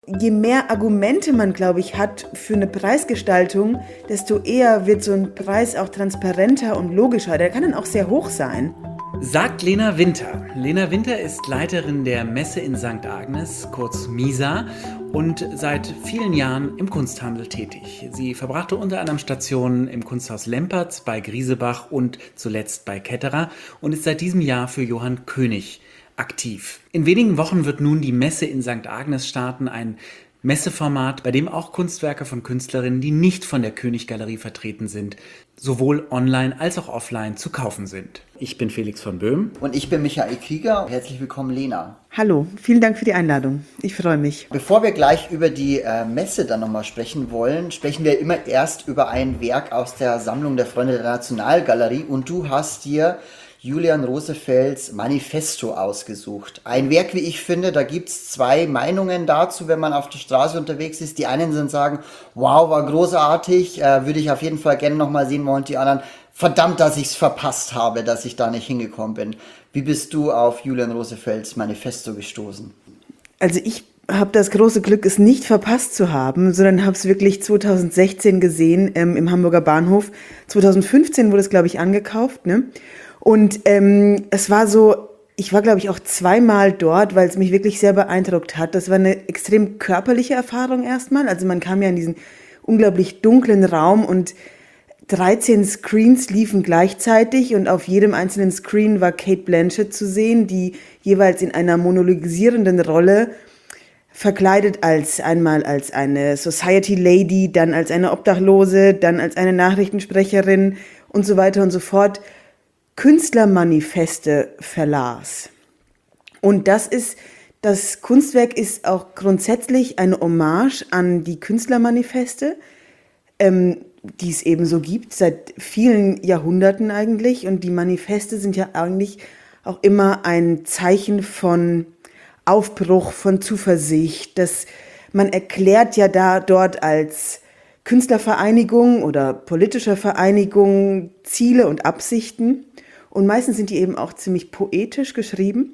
je mehr Argumente man, glaube ich, hat für eine Preisgestaltung, desto eher wird so ein Preis auch transparenter und logischer. Der kann dann auch sehr hoch sein. Sagt Lena Winter. Lena Winter ist Leiterin der Messe in St. Agnes, kurz MISA, und seit vielen Jahren im Kunsthandel tätig. Sie verbrachte unter anderem Stationen im Kunsthaus Lempertz, bei Griesebach und zuletzt bei Ketterer und ist seit diesem Jahr für Johann König aktiv. In wenigen Wochen wird nun die Messe in St. Agnes starten, ein Messeformat, bei dem auch Kunstwerke von Künstlerinnen, die nicht von der König-Galerie vertreten sind, sowohl online als auch offline zu kaufen sind. Ich bin Felix von Böhm. Und ich bin Michael Krieger. Herzlich willkommen, Lena. Hallo, vielen Dank für die Einladung. Ich freue mich. Bevor wir gleich über die Messe dann nochmal sprechen wollen, sprechen wir immer erst über ein Werk aus der Sammlung der Freunde der Nationalgalerie. Und du hast dir Julian Rosefelds Manifesto ausgesucht. Ein Werk, wie ich finde, da gibt es zwei Meinungen dazu, wenn man auf der Straße unterwegs ist. Die einen sind sagen, wow, war großartig, würde ich auf jeden Fall gerne nochmal sehen wollen. Und die anderen, verdammt, dass ich es verpasst habe, dass ich da nicht hingekommen bin. Wie bist du auf Julian Rosefelds Manifesto gestoßen? Also ich habe das große Glück, es nicht verpasst zu haben, sondern habe es wirklich 2016 gesehen im Hamburger Bahnhof. 2015 wurde es, glaube ich, angekauft, ne? Und es war so, ich war, glaube ich, auch zweimal dort, weil es mich wirklich sehr beeindruckt hat. Das war eine extrem körperliche Erfahrung erstmal. Also man kam ja in diesen unglaublich dunklen Raum und 13 Screens liefen gleichzeitig und auf jedem einzelnen Screen war Cate Blanchett zu sehen, die jeweils in einer monologisierenden Rolle verkleidet einmal als eine Society Lady, dann als eine Obdachlose, dann als eine Nachrichtensprecherin und so weiter und so fort, Künstlermanifeste verlas. Und das Kunstwerk ist auch grundsätzlich eine Hommage an die Künstlermanifeste, die es eben so gibt, seit vielen Jahrhunderten eigentlich. Und die Manifeste sind ja eigentlich auch immer ein Zeichen von Aufbruch, von Zuversicht. Man erklärt ja dort als Künstlervereinigung oder politischer Vereinigung Ziele und Absichten. Und meistens sind die eben auch ziemlich poetisch geschrieben.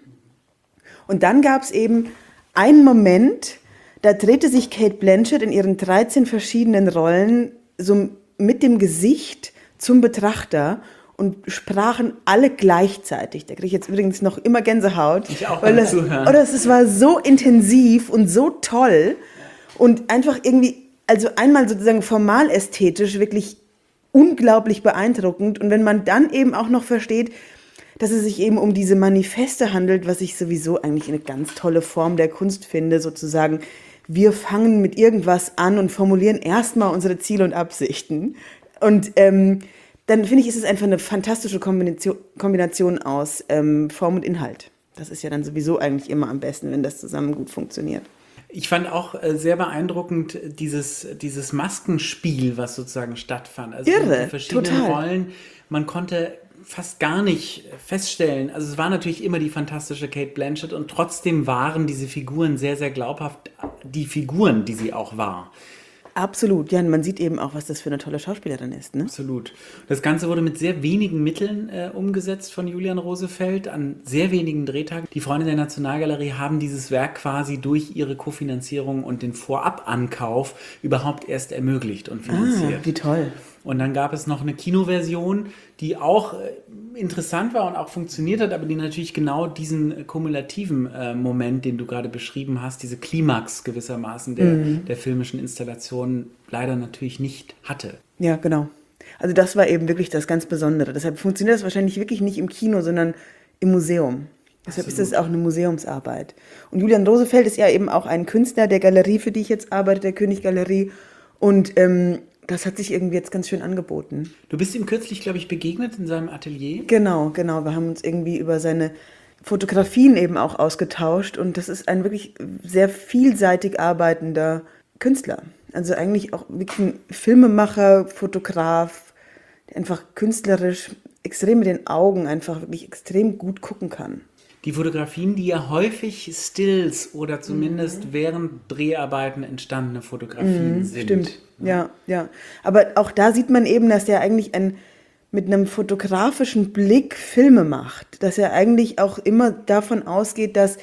Und dann gab es eben einen Moment, da drehte sich Cate Blanchett in ihren 13 verschiedenen Rollen so mit dem Gesicht zum Betrachter und sprachen alle gleichzeitig. Da kriege ich jetzt übrigens noch immer Gänsehaut. Ich auch beim Zuhören. Es war so intensiv und so toll und einfach irgendwie, also einmal sozusagen formal ästhetisch wirklich unglaublich beeindruckend. Und wenn man dann eben auch noch versteht, dass es sich eben um diese Manifeste handelt, was ich sowieso eigentlich eine ganz tolle Form der Kunst finde, sozusagen, wir fangen mit irgendwas an und formulieren erstmal unsere Ziele und Absichten. Und dann finde ich, ist es einfach eine fantastische Kombination aus Form und Inhalt. Das ist ja dann sowieso eigentlich immer am besten, wenn das zusammen gut funktioniert. Ich fand auch sehr beeindruckend dieses Maskenspiel, was sozusagen stattfand. Also Irre, die verschiedenen total. Rollen, man konnte fast gar nicht feststellen. Also es war natürlich immer die fantastische Cate Blanchett und trotzdem waren diese Figuren sehr, sehr glaubhaft die Figuren, die sie auch war. Absolut, ja, und man sieht eben auch, was das für eine tolle Schauspielerin ist, ne? Absolut. Das Ganze wurde mit sehr wenigen Mitteln umgesetzt von Julian Rosefeld an sehr wenigen Drehtagen. Die Freunde der Nationalgalerie haben dieses Werk quasi durch ihre Kofinanzierung und den Vorabankauf überhaupt erst ermöglicht und finanziert. Wie toll. Und dann gab es noch eine Kinoversion, die auch interessant war und auch funktioniert hat, aber die natürlich genau diesen kumulativen Moment, den du gerade beschrieben hast, diese Klimax gewissermaßen der filmischen Installation leider natürlich nicht hatte. Ja, genau. Also das war eben wirklich das ganz Besondere. Deshalb funktioniert das wahrscheinlich wirklich nicht im Kino, sondern im Museum. Deshalb ist es auch eine Museumsarbeit. Und Julian Rosefeld ist ja eben auch ein Künstler der Galerie, für die ich jetzt arbeite, der König-Galerie. Und das hat sich irgendwie jetzt ganz schön angeboten. Du bist ihm kürzlich, glaube ich, begegnet in seinem Atelier. Genau. Wir haben uns irgendwie über seine Fotografien eben auch ausgetauscht. Und das ist ein wirklich sehr vielseitig arbeitender Künstler. Also eigentlich auch wirklich ein Filmemacher, Fotograf, der einfach künstlerisch extrem mit den Augen einfach wirklich extrem gut gucken kann. Die Fotografien, die ja häufig Stills oder zumindest während Dreharbeiten entstandene Fotografien sind. Stimmt, ja. Aber auch da sieht man eben, dass er eigentlich mit einem fotografischen Blick Filme macht. Dass er eigentlich auch immer davon ausgeht, dass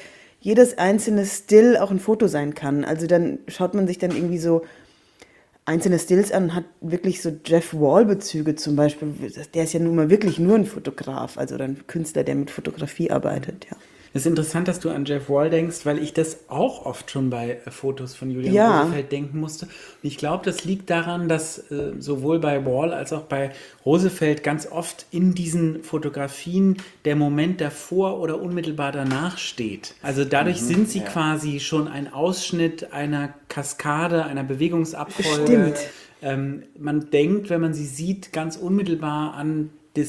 jedes einzelne Still auch ein Foto sein kann. Also dann schaut man sich dann irgendwie so einzelne Stills an und hat wirklich so Jeff Wall-Bezüge zum Beispiel. Der ist ja nun mal wirklich nur ein Fotograf, also dann ein Künstler, der mit Fotografie arbeitet, ja. Es ist interessant, dass du an Jeff Wall denkst, weil ich das auch oft schon bei Fotos von Julian Ja. Rosefeld denken musste. Und ich glaube, das liegt daran, dass sowohl bei Wall als auch bei Rosefeld ganz oft in diesen Fotografien der Moment davor oder unmittelbar danach steht. Also dadurch sind sie quasi schon ein Ausschnitt einer Kaskade, einer Bewegungsabfolge. Man denkt, wenn man sie sieht, ganz unmittelbar an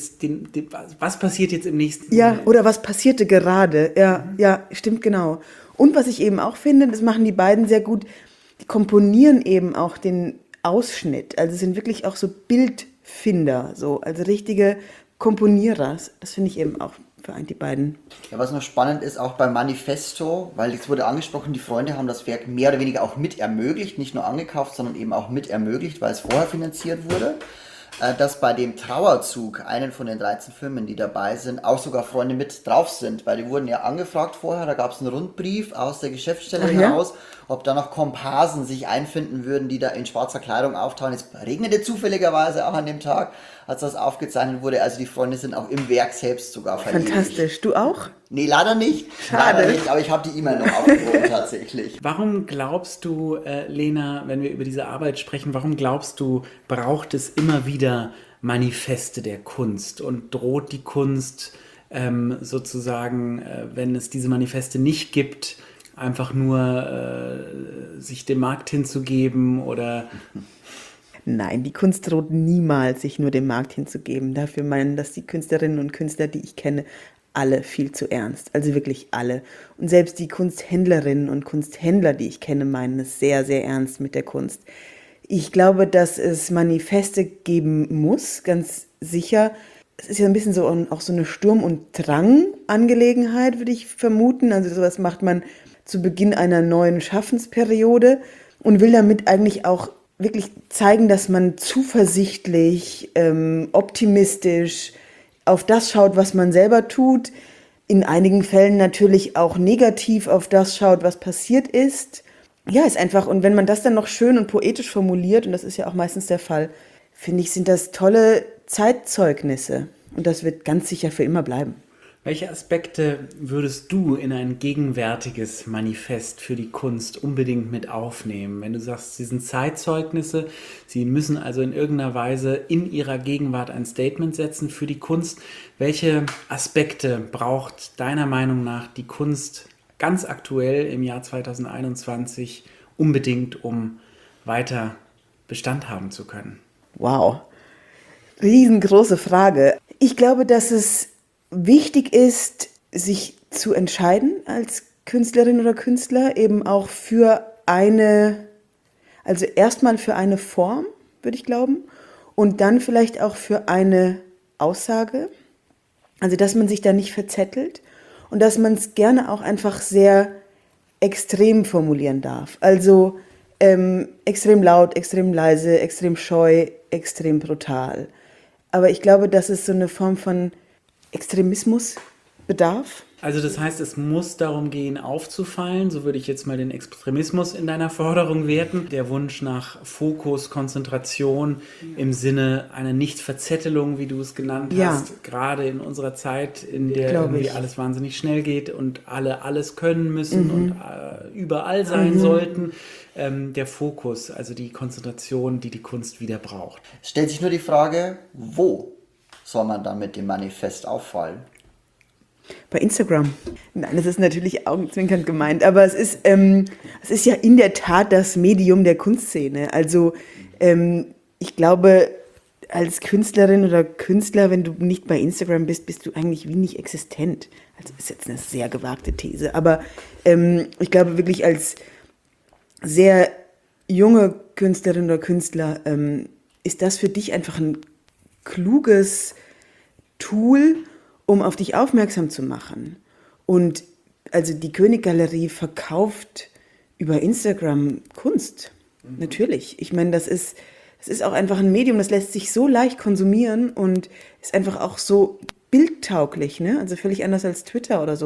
was passiert jetzt im nächsten Ja, Moment? oder was passierte gerade? Ja, stimmt genau. Und was ich eben auch finde, das machen die beiden sehr gut, die komponieren eben auch den Ausschnitt. Also sind wirklich auch so Bildfinder, so, also richtige Komponierer. Das finde ich eben auch vereint die beiden. Ja, was noch spannend ist, auch beim Manifesto, weil es wurde angesprochen, die Freunde haben das Werk mehr oder weniger auch mit ermöglicht, nicht nur angekauft, sondern eben auch mit ermöglicht, weil es vorher finanziert wurde. Dass bei dem Trauerzug, einen von den 13 Filmen, die dabei sind, auch sogar Freunde mit drauf sind, weil die wurden ja angefragt vorher, da gab es einen Rundbrief aus der Geschäftsstelle heraus, ob da noch Komparsen sich einfinden würden, die da in schwarzer Kleidung auftauchen. Es regnete zufälligerweise auch an dem Tag, als das aufgezeichnet wurde, also die Freunde sind auch im Werk selbst sogar verliebt. Fantastisch. Du auch? Nee, leider nicht. Schade. Leider nicht, aber ich habe die E-Mail noch aufgehoben tatsächlich. Warum glaubst du, Lena, wenn wir über diese Arbeit sprechen, warum glaubst du, braucht es immer wieder Manifeste der Kunst und droht die Kunst sozusagen, wenn es diese Manifeste nicht gibt, einfach nur sich dem Markt hinzugeben oder... Nein, die Kunst droht niemals, sich nur dem Markt hinzugeben. Dafür meinen das die Künstlerinnen und Künstler, die ich kenne, alle viel zu ernst. Also wirklich alle. Und selbst die Kunsthändlerinnen und Kunsthändler, die ich kenne, meinen es sehr, sehr ernst mit der Kunst. Ich glaube, dass es Manifeste geben muss, ganz sicher. Es ist ja ein bisschen so auch so eine Sturm- und Drang-Angelegenheit, würde ich vermuten. Also sowas macht man zu Beginn einer neuen Schaffensperiode und will damit eigentlich auch wirklich zeigen, dass man zuversichtlich, optimistisch auf das schaut, was man selber tut. In einigen Fällen natürlich auch negativ auf das schaut, was passiert ist. Ja, ist einfach, und wenn man das dann noch schön und poetisch formuliert, und das ist ja auch meistens der Fall, finde ich, sind das tolle Zeitzeugnisse. Und das wird ganz sicher für immer bleiben. Welche Aspekte würdest du in ein gegenwärtiges Manifest für die Kunst unbedingt mit aufnehmen? Wenn du sagst, sie sind Zeitzeugnisse, sie müssen also in irgendeiner Weise in ihrer Gegenwart ein Statement setzen für die Kunst. Welche Aspekte braucht deiner Meinung nach die Kunst ganz aktuell im Jahr 2021 unbedingt, um weiter Bestand haben zu können? Wow, riesengroße Frage. Ich glaube, dass es wichtig ist, sich zu entscheiden als Künstlerin oder Künstler, eben auch für also erstmal für eine Form, würde ich glauben, und dann vielleicht auch für eine Aussage. Also, dass man sich da nicht verzettelt und dass man es gerne auch einfach sehr extrem formulieren darf. Also extrem laut, extrem leise, extrem scheu, extrem brutal. Aber ich glaube, dass es so eine Form von Extremismus bedarf. Also das heißt, es muss darum gehen, aufzufallen. So würde ich jetzt mal den Extremismus in deiner Forderung werten. Der Wunsch nach Fokus, Konzentration im Sinne einer Nichtverzettelung, wie du es genannt hast. Gerade in unserer Zeit, in der irgendwie alles wahnsinnig schnell geht und alle alles können müssen und überall sein sollten. Der Fokus, also die Konzentration, die die Kunst wieder braucht. Es stellt sich nur die Frage, wo soll man dann mit dem Manifest auffallen? Bei Instagram. Nein, das ist natürlich augenzwinkernd gemeint, aber es ist ja in der Tat das Medium der Kunstszene. Also ich glaube, als Künstlerin oder Künstler, wenn du nicht bei Instagram bist, bist du eigentlich wie nicht existent. Also ist jetzt eine sehr gewagte These, aber ich glaube wirklich als sehr junge Künstlerin oder Künstler ist das für dich einfach ein kluges Tool, um auf dich aufmerksam zu machen. Und also die König-Galerie verkauft über Instagram Kunst. Natürlich. Ich meine, das ist auch einfach ein Medium, das lässt sich so leicht konsumieren und ist einfach auch so bildtauglich, ne? Also völlig anders als Twitter oder so.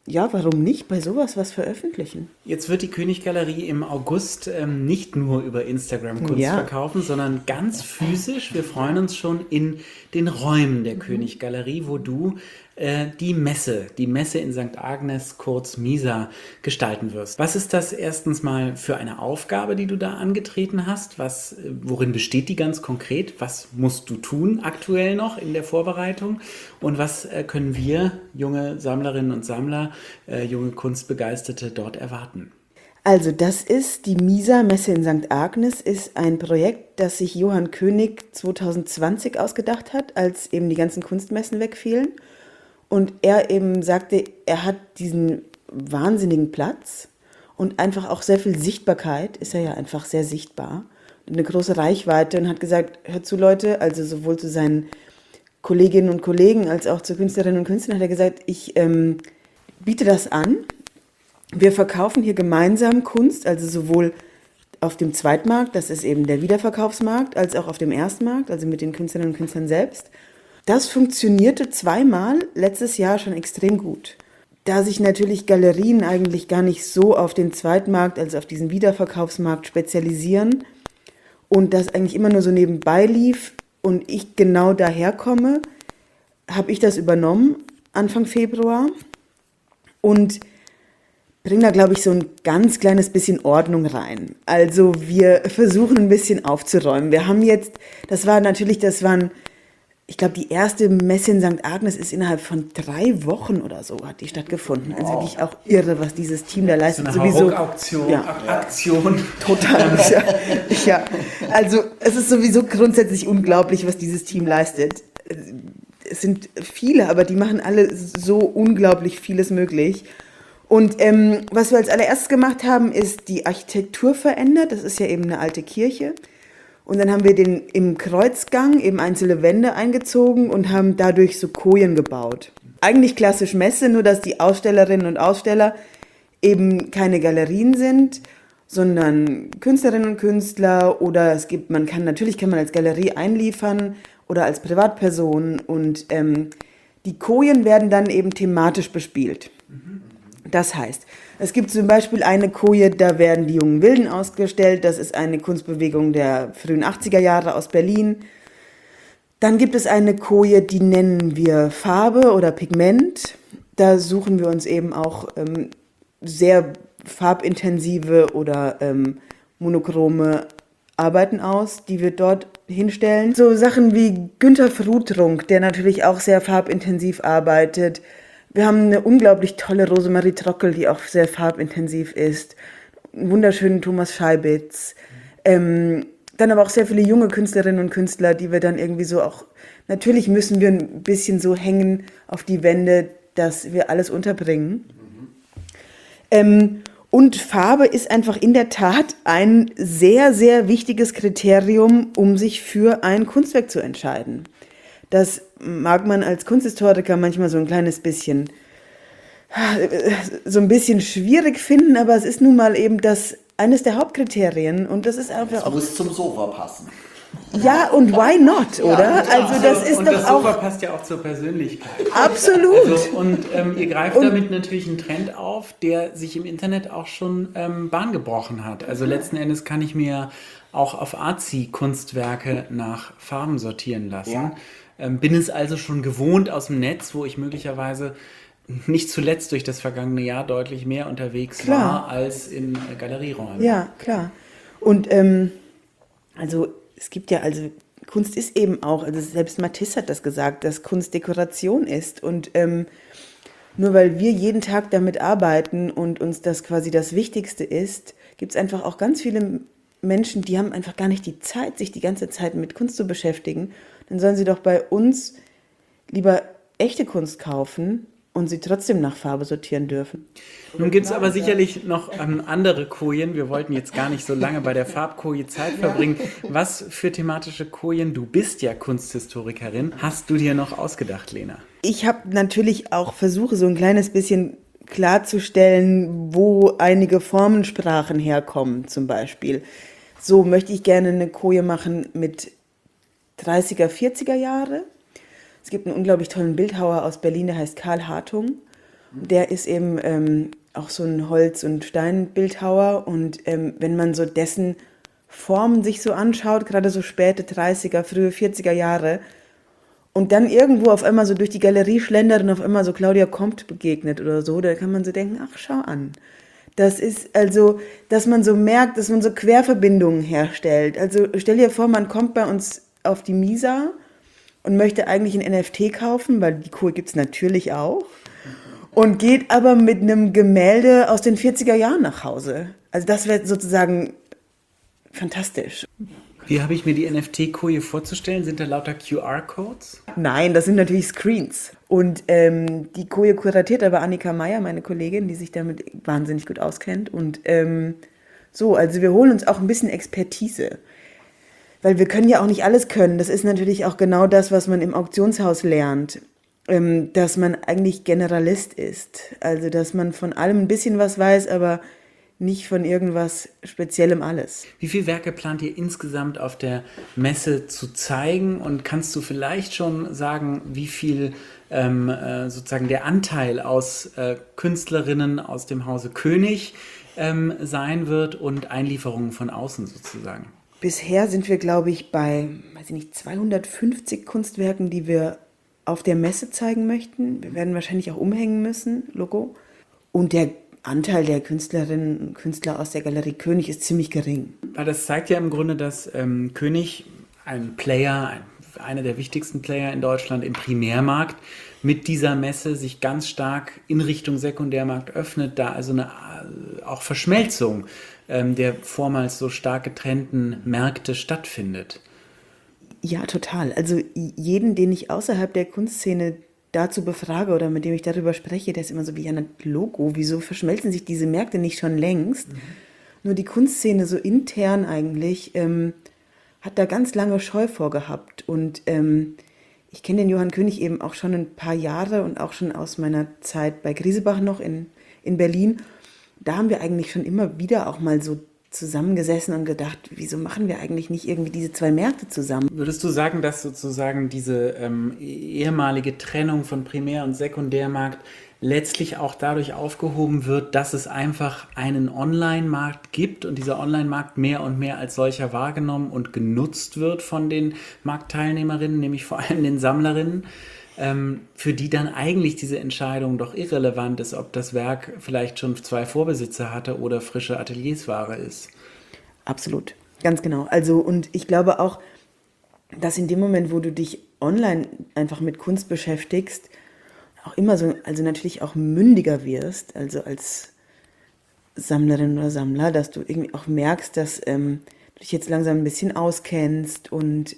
ja, warum nicht bei sowas was veröffentlichen? Jetzt wird die Königgalerie im August nicht nur über Instagram Kunst Ja. verkaufen, sondern ganz physisch. Wir freuen uns schon in den Räumen der Königgalerie, wo du die Messe in St. Agnes, kurz Misa, gestalten wirst. Was ist das erstens mal für eine Aufgabe, die du da angetreten hast? Worin besteht die ganz konkret? Was musst du tun aktuell noch in der Vorbereitung? Und was können wir, junge Sammlerinnen und Sammler, junge Kunstbegeisterte dort erwarten? Also das ist die Misa Messe in St. Agnes, ist ein Projekt, das sich Johann König 2020 ausgedacht hat, als eben die ganzen Kunstmessen wegfielen. Und er eben sagte, er hat diesen wahnsinnigen Platz und einfach auch sehr viel Sichtbarkeit, ist er ja einfach sehr sichtbar, und eine große Reichweite, und hat gesagt, hört zu Leute, also sowohl zu seinen Kolleginnen und Kollegen als auch zu Künstlerinnen und Künstlern, hat er gesagt, ich biete das an. Wir verkaufen hier gemeinsam Kunst, also sowohl auf dem Zweitmarkt, das ist eben der Wiederverkaufsmarkt, als auch auf dem Erstmarkt, also mit den Künstlerinnen und Künstlern selbst. Das funktionierte zweimal letztes Jahr schon extrem gut. Da sich natürlich Galerien eigentlich gar nicht so auf den Zweitmarkt, also auf diesen Wiederverkaufsmarkt spezialisieren und das eigentlich immer nur so nebenbei lief und ich genau daherkomme, habe ich das übernommen Anfang Februar und bringe da, glaube ich, so ein ganz kleines bisschen Ordnung rein. Also wir versuchen ein bisschen aufzuräumen. Wir haben jetzt, ich glaube, die erste Messe in St. Agnes ist innerhalb von 3 Wochen oder so, hat die stattgefunden. Also wirklich auch irre, was dieses Team da leistet. So eine Sowieso, Aktion. total. Ja. Also es ist sowieso grundsätzlich unglaublich, was dieses Team leistet. Es sind viele, aber die machen alle so unglaublich vieles möglich. Und was wir als allererstes gemacht haben, ist die Architektur verändert. Das ist ja eben eine alte Kirche. Und dann haben wir im Kreuzgang eben einzelne Wände eingezogen und haben dadurch so Kojen gebaut. Eigentlich klassisch Messe, nur dass die Ausstellerinnen und Aussteller eben keine Galerien sind, sondern Künstlerinnen und Künstler, oder natürlich kann man als Galerie einliefern oder als Privatperson, und die Kojen werden dann eben thematisch bespielt. Das heißt, es gibt zum Beispiel eine Koje, da werden die jungen Wilden ausgestellt. Das ist eine Kunstbewegung der frühen 80er Jahre aus Berlin. Dann gibt es eine Koje, die nennen wir Farbe oder Pigment. Da suchen wir uns eben auch sehr farbintensive oder monochrome Arbeiten aus, die wir dort hinstellen. So Sachen wie Günter Frudrunk, der natürlich auch sehr farbintensiv arbeitet. Wir haben eine unglaublich tolle Rosemarie Trockel, die auch sehr farbintensiv ist. Einen wunderschönen Thomas Scheibitz. Dann aber auch sehr viele junge Künstlerinnen und Künstler, die wir dann irgendwie so auch... Natürlich müssen wir ein bisschen so hängen auf die Wände, dass wir alles unterbringen. Und Farbe ist einfach in der Tat ein sehr, sehr wichtiges Kriterium, um sich für ein Kunstwerk zu entscheiden. Das mag man als Kunsthistoriker manchmal so ein bisschen schwierig finden, aber es ist nun mal eben eines der Hauptkriterien, und das ist einfach Es muss zum Sofa passen. Ja, und why not, oder? Also das ist und doch das Sofa auch passt ja auch zur Persönlichkeit. absolut. Also, und ihr greift damit natürlich einen Trend auf, der sich im Internet auch schon Bahn gebrochen hat. Also letzten Endes kann ich mir auch auf Artsy Kunstwerke nach Farben sortieren lassen. Ja. Bin es also schon gewohnt aus dem Netz, wo ich möglicherweise nicht zuletzt durch das vergangene Jahr deutlich mehr unterwegs war als in Galerieräumen. Ja, klar. Und also es gibt ja, also Kunst ist eben auch, also selbst Matisse hat das gesagt, dass Kunst Dekoration ist. Und nur weil wir jeden Tag damit arbeiten und uns das quasi das Wichtigste ist, gibt es einfach auch ganz viele Menschen, die haben einfach gar nicht die Zeit, sich die ganze Zeit mit Kunst zu beschäftigen. Dann sollen sie doch bei uns lieber echte Kunst kaufen und sie trotzdem nach Farbe sortieren dürfen. Nun gibt es aber sicherlich noch andere Kojen. Wir wollten jetzt gar nicht so lange bei der Farbkoje Zeit verbringen. Was für thematische Kojen, du bist ja Kunsthistorikerin, hast du dir noch ausgedacht, Lena? Ich habe natürlich auch versucht, so ein kleines bisschen klarzustellen, wo einige Formensprachen herkommen zum Beispiel. So möchte ich gerne eine Koje machen mit 30er, 40er Jahre. Es gibt einen unglaublich tollen Bildhauer aus Berlin, der heißt Karl Hartung. Der ist eben auch so ein Holz- und Steinbildhauer und wenn man so dessen Formen sich so anschaut, gerade so späte 30er, frühe 40er Jahre, und dann irgendwo auf einmal so durch die Galerie schlendert und auf einmal so Claudia Comte begegnet oder so, da kann man so denken, ach, schau an. Das ist also, dass man so merkt, dass man so Querverbindungen herstellt. Also stell dir vor, man kommt bei uns auf die Misa und möchte eigentlich ein NFT kaufen, weil die Kohle gibt es natürlich auch, und geht aber mit einem Gemälde aus den 40er Jahren nach Hause. Also das wäre sozusagen fantastisch. Wie habe ich mir die NFT-Koje vorzustellen? Sind da lauter QR-Codes? Nein, das sind natürlich Screens. Und die Koje kuratiert aber Annika Meyer, meine Kollegin, die sich damit wahnsinnig gut auskennt. Und also wir holen uns auch ein bisschen Expertise. Weil wir können ja auch nicht alles können. Das ist natürlich auch genau das, was man im Auktionshaus lernt. Dass man eigentlich Generalist ist. Also dass man von allem ein bisschen was weiß, aber nicht von irgendwas Speziellem alles. Wie viele Werke plant ihr insgesamt auf der Messe zu zeigen? Und kannst du vielleicht schon sagen, wie viel sozusagen der Anteil aus Künstlerinnen aus dem Hause König sein wird und Einlieferungen von außen sozusagen? Bisher sind wir, glaube ich, bei, 250 Kunstwerken, die wir auf der Messe zeigen möchten. Wir werden wahrscheinlich auch umhängen müssen, Logo. Und der Anteil der Künstlerinnen und Künstler aus der Galerie König ist ziemlich gering. Weil das zeigt ja im Grunde, dass König, ein Player, einer der wichtigsten Player in Deutschland im Primärmarkt, mit dieser Messe sich ganz stark in Richtung Sekundärmarkt öffnet, da also eine auch Verschmelzung der vormals so stark getrennten Märkte stattfindet. Ja, total. Also jeden, den ich außerhalb der Kunstszene dazu befrage oder mit dem ich darüber spreche, der ist immer so wie ein Logo. Wieso verschmelzen sich diese Märkte nicht schon längst? Nur die Kunstszene so intern eigentlich hat da ganz lange Scheu vorgehabt. Und ich kenne den Johann König eben auch schon ein paar Jahre und auch schon aus meiner Zeit bei Griesebach noch in Berlin. Da haben wir eigentlich schon immer wieder auch mal so zusammengesessen und gedacht, wieso machen wir eigentlich nicht irgendwie diese zwei Märkte zusammen? Würdest du sagen, dass sozusagen diese ehemalige Trennung von Primär- und Sekundärmarkt letztlich auch dadurch aufgehoben wird, dass es einfach einen Online-Markt gibt und dieser Online-Markt mehr und mehr als solcher wahrgenommen und genutzt wird von den Marktteilnehmerinnen, nämlich vor allem den Sammlerinnen, für die dann eigentlich diese Entscheidung doch irrelevant ist, ob das Werk vielleicht schon 2 Vorbesitzer hatte oder frische Ateliersware ist. Absolut, ganz genau. Also und ich glaube auch, dass in dem Moment, wo du dich online einfach mit Kunst beschäftigst, auch immer so, also natürlich auch mündiger wirst, also als Sammlerin oder Sammler, dass du irgendwie auch merkst, dass du dich jetzt langsam ein bisschen auskennst und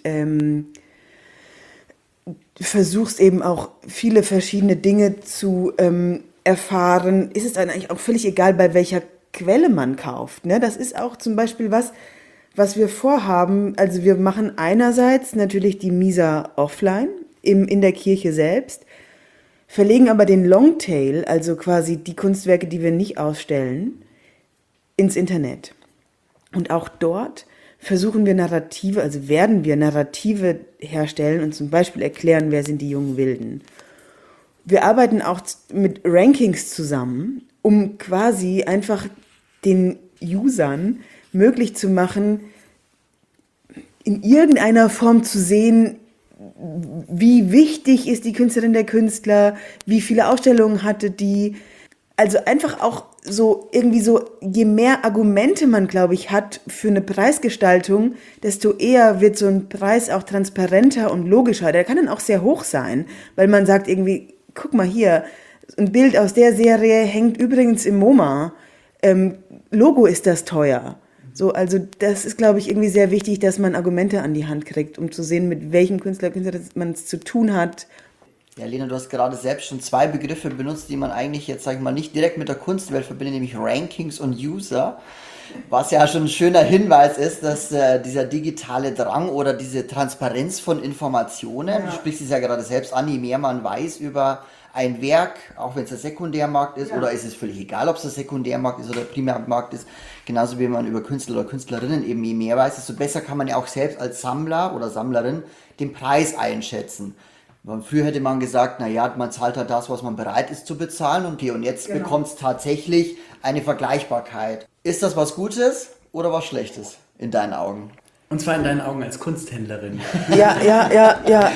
versuchst eben auch viele verschiedene Dinge zu erfahren, ist es dann eigentlich auch völlig egal, bei welcher Quelle man kauft. Ne? Das ist auch zum Beispiel was wir vorhaben. Also wir machen einerseits natürlich die Misa offline in der Kirche selbst, verlegen aber den Longtail, also quasi die Kunstwerke, die wir nicht ausstellen, ins Internet. Und auch dort versuchen wir Narrative, also werden wir Narrative herstellen und zum Beispiel erklären, wer sind die jungen Wilden. Wir arbeiten auch mit Rankings zusammen, um quasi einfach den Usern möglich zu machen, in irgendeiner Form zu sehen, wie wichtig ist die Künstlerin, der Künstler, wie viele Ausstellungen hatte die. Also einfach auch so irgendwie so, je mehr Argumente man, glaube ich, hat für eine Preisgestaltung, desto eher wird so ein Preis auch transparenter und logischer. Der kann dann auch sehr hoch sein, weil man sagt irgendwie, guck mal hier, ein Bild aus der Serie hängt übrigens im MoMA. Logo ist das teuer. So, also das ist, glaube ich, irgendwie sehr wichtig, dass man Argumente an die Hand kriegt, um zu sehen, mit welchem Künstler man es zu tun hat. Ja, Lena, du hast gerade selbst schon 2 Begriffe benutzt, die man eigentlich jetzt, sag ich mal, nicht direkt mit der Kunstwelt verbindet, nämlich Rankings und User. Was ja schon ein schöner Hinweis ist, dass dieser digitale Drang oder diese Transparenz von Informationen, du sprichst es ja gerade selbst an, je mehr man weiß über ein Werk, auch wenn es der Sekundärmarkt ist, oder ist es völlig egal, ob es der Sekundärmarkt ist oder der Primärmarkt ist, genauso wie man über Künstler oder Künstlerinnen eben je mehr weiß, desto besser kann man ja auch selbst als Sammler oder Sammlerin den Preis einschätzen. Früher hätte man gesagt, naja, man zahlt halt das, was man bereit ist zu bezahlen und jetzt bekommt es tatsächlich eine Vergleichbarkeit. Ist das was Gutes oder was Schlechtes in deinen Augen? Und zwar in deinen Augen als Kunsthändlerin. Ja.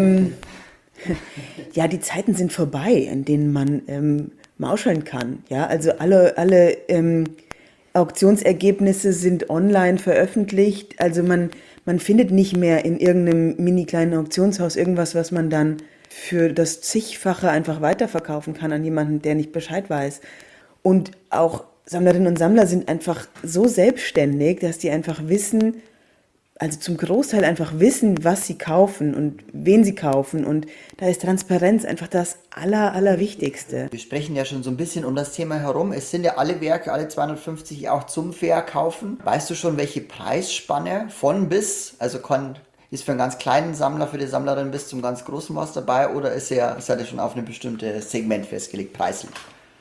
Ja, die Zeiten sind vorbei, in denen man mauscheln kann. Ja, also alle Auktionsergebnisse sind online veröffentlicht. Also man findet nicht mehr in irgendeinem mini kleinen Auktionshaus irgendwas, was man dann für das Zigfache einfach weiterverkaufen kann an jemanden, der nicht Bescheid weiß. Und auch Sammlerinnen und Sammler sind einfach so selbstständig, dass die einfach wissen, also zum Großteil einfach wissen, was sie kaufen und wen sie kaufen. Und da ist Transparenz einfach das Allerwichtigste. Wir sprechen ja schon so ein bisschen um das Thema herum. Es sind ja alle Werke, alle 250 auch zum Verkaufen. Weißt du schon, welche Preisspanne von bis, also ist für einen ganz kleinen Sammler, für die Sammlerin bis zum ganz großen was dabei oder seid ihr schon auf ein bestimmtes Segment festgelegt, preislich?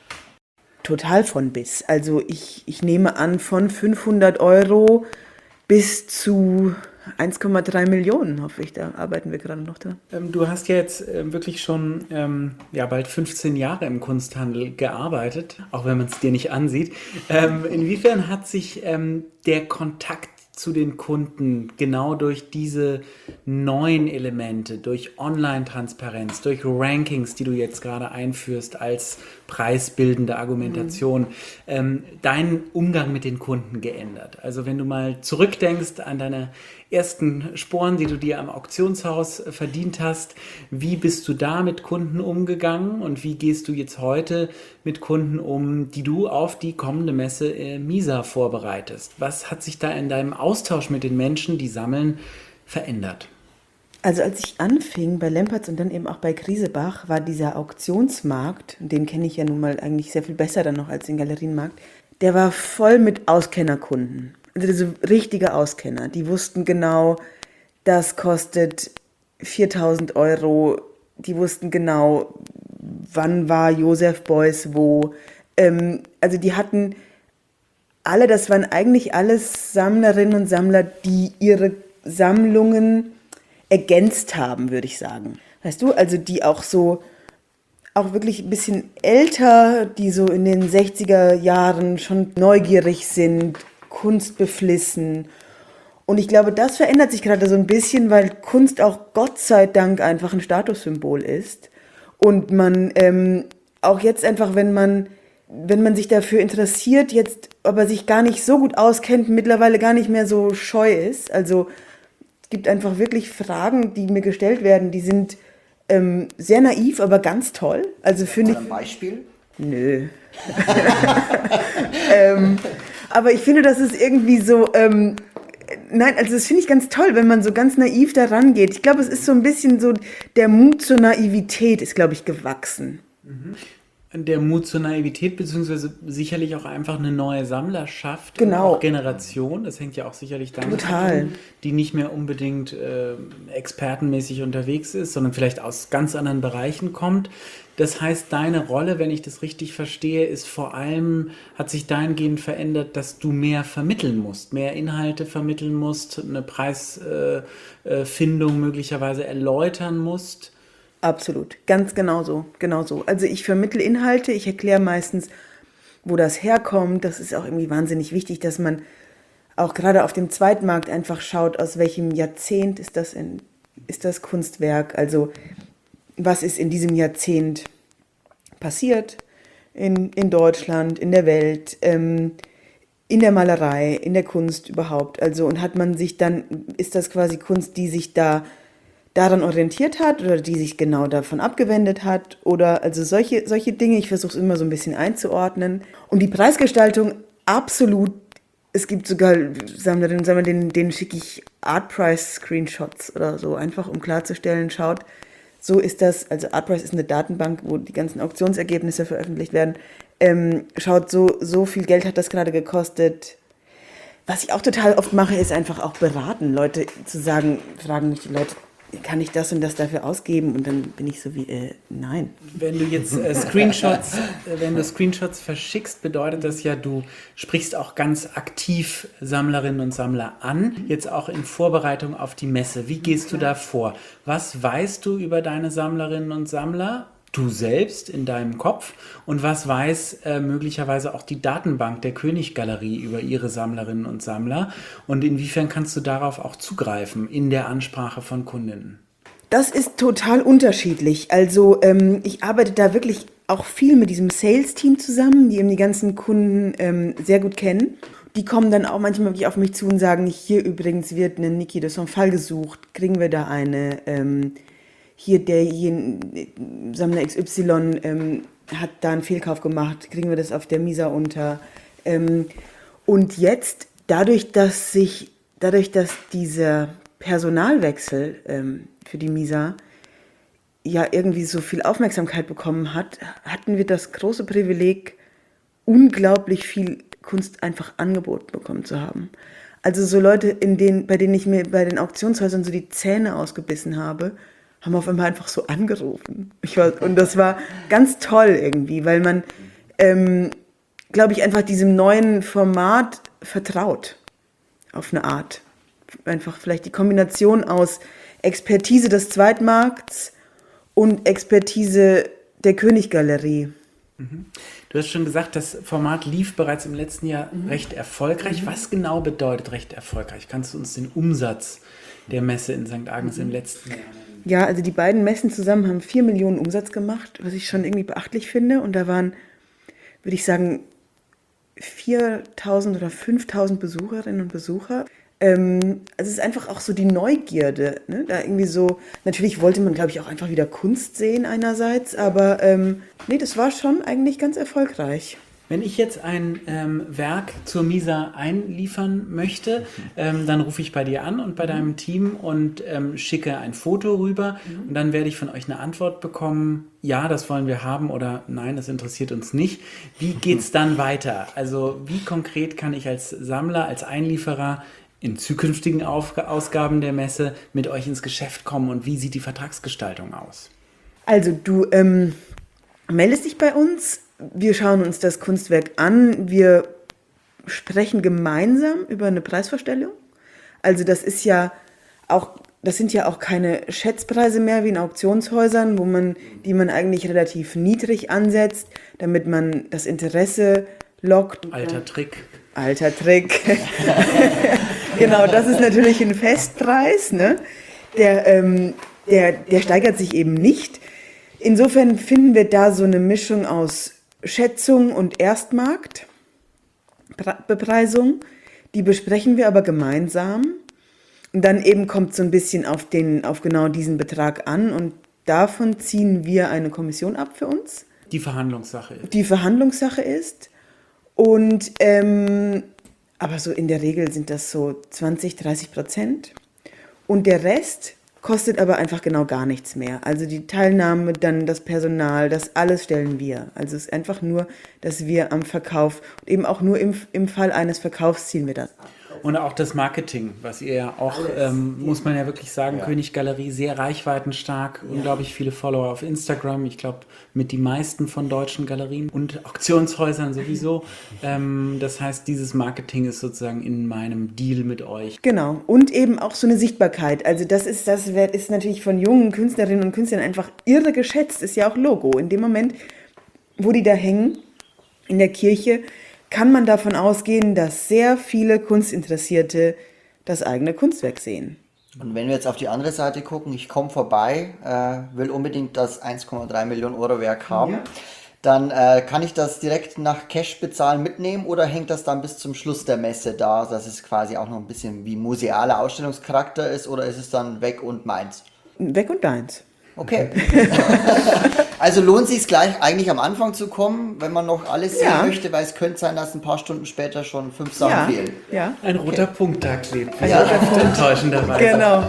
Total von bis. Also ich nehme an, von 500 Euro bis zu 1,3 Millionen, hoffe ich. Da arbeiten wir gerade noch dran. Du hast ja jetzt wirklich schon bald 15 Jahre im Kunsthandel gearbeitet, auch wenn man es dir nicht ansieht. Inwiefern hat sich der Kontakt zu den Kunden genau durch diese neuen Elemente, durch Online-Transparenz, durch Rankings, die du jetzt gerade einführst als preisbildende Argumentation, deinen Umgang mit den Kunden geändert? Also wenn du mal zurückdenkst an deine ersten Sporen, die du dir am Auktionshaus verdient hast, wie bist du da mit Kunden umgegangen und wie gehst du jetzt heute mit Kunden um, die du auf die kommende Messe MISA vorbereitest? Was hat sich da in deinem Austausch mit den Menschen, die sammeln, verändert? Also als ich anfing bei Lempertz und dann eben auch bei Griesebach, war dieser Auktionsmarkt, den kenne ich ja nun mal eigentlich sehr viel besser dann noch als den Galerienmarkt, der war voll mit Auskennerkunden. Also so richtige Auskenner, die wussten genau, das kostet 4.000 Euro, die wussten genau, wann war Josef Beuys wo. Also die hatten alle, das waren eigentlich alles Sammlerinnen und Sammler, die ihre Sammlungen ergänzt haben, würde ich sagen. Weißt du, also die auch wirklich ein bisschen älter, die so in den 60er Jahren schon neugierig sind, Kunst beflissen. Und ich glaube, das verändert sich gerade so ein bisschen, weil Kunst auch Gott sei Dank einfach ein Statussymbol ist. Und man auch jetzt einfach, wenn man sich dafür interessiert, jetzt aber sich gar nicht so gut auskennt, mittlerweile gar nicht mehr so scheu ist. Also es gibt einfach wirklich Fragen, die mir gestellt werden, die sind sehr naiv, aber ganz toll. Also finde ich. Ein Beispiel? Nö. Aber ich finde, das ist irgendwie so, nein, also das finde ich ganz toll, wenn man so ganz naiv da rangeht. Ich glaube, es ist so ein bisschen so, der Mut zur Naivität ist, glaube ich, gewachsen. Der Mut zur Naivität, beziehungsweise sicherlich auch einfach eine neue Sammlerschaft, Genau. Auch Generation, das hängt ja auch sicherlich damit Total. zu tun, die nicht mehr unbedingt expertenmäßig unterwegs ist, sondern vielleicht aus ganz anderen Bereichen kommt. Das heißt, deine Rolle, wenn ich das richtig verstehe, ist vor allem, hat sich dahingehend verändert, dass du mehr vermitteln musst, mehr Inhalte vermitteln musst, eine Preisfindung möglicherweise erläutern musst. Absolut, ganz genau so. Also ich vermittle Inhalte, ich erkläre meistens, wo das herkommt. Das ist auch irgendwie wahnsinnig wichtig, dass man auch gerade auf dem Zweitmarkt einfach schaut, aus welchem Jahrzehnt ist das Kunstwerk. Also was ist in diesem Jahrzehnt passiert in Deutschland, in der Welt, in der Malerei, in der Kunst überhaupt. Also und ist das quasi Kunst, die sich daran orientiert hat oder die sich genau davon abgewendet hat oder also solche Dinge. Ich versuche es immer so ein bisschen einzuordnen. Und die Preisgestaltung absolut. Es gibt sogar Sammlerinnen und Sammler, denen schicke ich Artprice-Screenshots oder so, einfach um klarzustellen, schaut, so ist das, also Artprice ist eine Datenbank, wo die ganzen Auktionsergebnisse veröffentlicht werden. Schaut, so viel Geld hat das gerade gekostet. Was ich auch total oft mache, ist einfach auch beraten, Leute zu sagen, fragen mich die Leute, kann ich das und das dafür ausgeben? Und dann bin ich so wie, nein. Wenn du jetzt Screenshots verschickst, bedeutet das ja, du sprichst auch ganz aktiv Sammlerinnen und Sammler an, jetzt auch in Vorbereitung auf die Messe. Wie gehst du da vor? Was weißt du über deine Sammlerinnen und Sammler? Du selbst in deinem Kopf, und was weiß möglicherweise auch die Datenbank der König-Galerie über ihre Sammlerinnen und Sammler, und inwiefern kannst du darauf auch zugreifen in der Ansprache von Kundinnen? Das ist total unterschiedlich. Also ich arbeite da wirklich auch viel mit diesem Sales-Team zusammen, die eben die ganzen Kunden sehr gut kennen. Die kommen dann auch manchmal wirklich auf mich zu und sagen, hier übrigens wird eine Niki de Saint-Phalle gesucht, kriegen wir da eine... hier Sammler XY hat da einen Fehlkauf gemacht, kriegen wir das auf der Misa unter. Und jetzt, dadurch, dass dieser Personalwechsel für die Misa ja irgendwie so viel Aufmerksamkeit bekommen hat, hatten wir das große Privileg, unglaublich viel Kunst einfach angeboten bekommen zu haben. Also so Leute, bei denen ich mir bei den Auktionshäusern so die Zähne ausgebissen habe, haben auf einmal einfach so angerufen. Und das war ganz toll irgendwie, weil man, glaube ich, einfach diesem neuen Format vertraut. Auf eine Art. Einfach vielleicht die Kombination aus Expertise des Zweitmarkts und Expertise der König-Galerie. Du hast schon gesagt, das Format lief bereits im letzten Jahr recht erfolgreich. Was genau bedeutet recht erfolgreich? Kannst du uns den Umsatz der Messe in St. Agnes im letzten Jahr nennen? Ja, also die beiden Messen zusammen haben 4 Millionen Umsatz gemacht, was ich schon irgendwie beachtlich finde. Und da waren, würde ich sagen, 4.000 oder 5.000 Besucherinnen und Besucher. Also es ist einfach auch so die Neugierde, ne? Da irgendwie so, natürlich wollte man, glaube ich, auch einfach wieder Kunst sehen einerseits, aber nee, das war schon eigentlich ganz erfolgreich. Wenn ich jetzt ein Werk zur Misa einliefern möchte, dann rufe ich bei dir an und bei deinem Team und schicke ein Foto rüber, und dann werde ich von euch eine Antwort bekommen, ja, das wollen wir haben, oder nein, das interessiert uns nicht. Wie geht's dann weiter? Also wie konkret kann ich als Sammler, als Einlieferer in zukünftigen Ausgaben der Messe mit euch ins Geschäft kommen, und wie sieht die Vertragsgestaltung aus? Also du meldest dich bei uns. Wir schauen uns das Kunstwerk an, wir sprechen gemeinsam über eine Preisvorstellung. Also das sind ja auch keine Schätzpreise mehr wie in Auktionshäusern, die man eigentlich relativ niedrig ansetzt, damit man das Interesse lockt. Alter Trick. Genau, das ist natürlich ein Festpreis, ne? Der steigert sich eben nicht. Insofern finden wir da so eine Mischung aus Schätzung und Erstmarktbepreisung. Die besprechen wir aber gemeinsam. Und dann eben kommt so ein bisschen auf genau diesen Betrag an, und davon ziehen wir eine Kommission ab für uns. Die Verhandlungssache ist. Und aber so in der Regel sind das so 20-30%. Und der Rest kostet aber einfach genau gar nichts mehr. Also die Teilnahme, dann das Personal, das alles stellen wir. Also es ist einfach nur, dass wir am Verkauf, und eben auch nur im Fall eines Verkaufs ziehen wir das ab. Und auch das Marketing, was ihr ja auch, muss man ja wirklich sagen, König-Galerie, sehr reichweitenstark, unglaublich viele Follower auf Instagram, ich glaube mit die meisten von deutschen Galerien und Auktionshäusern sowieso. Das heißt, dieses Marketing ist sozusagen in meinem Deal mit euch. Genau, und eben auch so eine Sichtbarkeit. Also das ist natürlich von jungen Künstlerinnen und Künstlern einfach irre geschätzt, ist ja auch Logo. In dem Moment, wo die da hängen, in der Kirche, kann man davon ausgehen, dass sehr viele Kunstinteressierte das eigene Kunstwerk sehen. Und wenn wir jetzt auf die andere Seite gucken, ich komme vorbei, will unbedingt das 1,3 Millionen Euro Werk haben, dann kann ich das direkt nach Cash bezahlen mitnehmen, oder hängt das dann bis zum Schluss der Messe da, dass es quasi auch noch ein bisschen wie musealer Ausstellungscharakter ist, oder ist es dann weg und meins? Weg und deins. Okay. Also lohnt sich gleich eigentlich am Anfang zu kommen, wenn man noch alles sehen möchte, weil es könnte sein, dass ein paar Stunden später schon 5 Sachen fehlen. Ja. Ein roter Punkt da klebt. Enttäuschenderweise. Genau.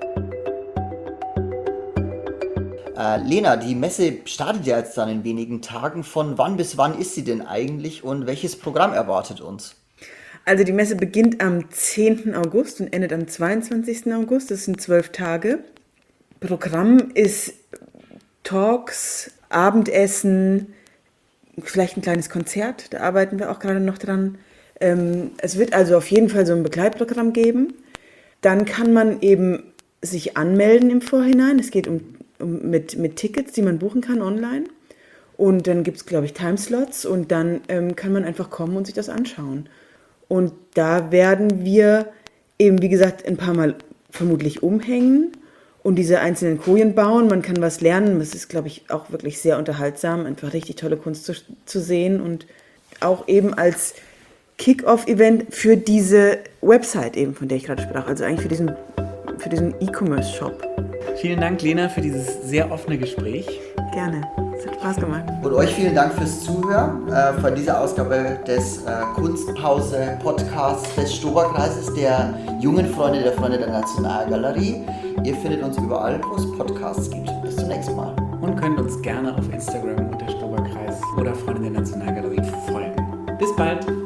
Lena, die Messe startet ja jetzt dann in wenigen Tagen. Von wann bis wann ist sie denn eigentlich und welches Programm erwartet uns? Also die Messe beginnt am 10. August und endet am 22. August. Das sind 12 Tage. Programm ist Talks, Abendessen, vielleicht ein kleines Konzert, da arbeiten wir auch gerade noch dran. Es wird also auf jeden Fall so ein Begleitprogramm geben. Dann kann man eben sich anmelden im Vorhinein. Es geht mit Tickets, die man buchen kann online. Und dann gibt es, glaube ich, Timeslots und dann kann man einfach kommen und sich das anschauen. Und da werden wir eben, wie gesagt, ein paar Mal vermutlich umhängen und diese einzelnen Kojen bauen. Man kann was lernen. Das ist, glaube ich, auch wirklich sehr unterhaltsam, einfach richtig tolle Kunst zu sehen und auch eben als Kick-Off-Event für diese Website eben, von der ich gerade sprach. Also eigentlich für diesen E-Commerce-Shop. Vielen Dank, Lena, für dieses sehr offene Gespräch. Gerne. Es hat Spaß gemacht. Und euch vielen Dank fürs Zuhören von dieser Ausgabe des Kunstpause-Podcasts des Stoberkreises, der jungen Freunde der Nationalgalerie. Ihr findet uns überall, wo es Podcasts gibt. Bis zum nächsten Mal. Und könnt uns gerne auf Instagram unter Stoberkreis oder Freunde der Nationalgalerie folgen. Bis bald!